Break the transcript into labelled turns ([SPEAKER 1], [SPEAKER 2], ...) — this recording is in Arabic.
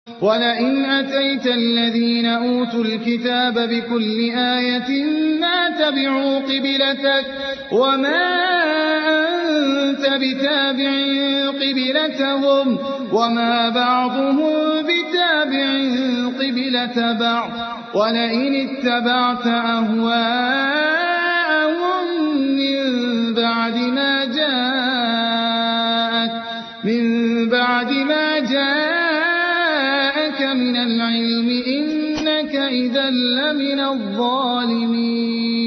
[SPEAKER 1] ولئن أتيت الذين أوتوا الكتاب بكل آية ما تبعوا قبلتك وما أنت بتابع قبلتهم وما بعضهم بتابع قبلة بعض ولئن اتبعت أهواءهم من بعد ما جاءك من العلم إنك إذا لمن الظالمين.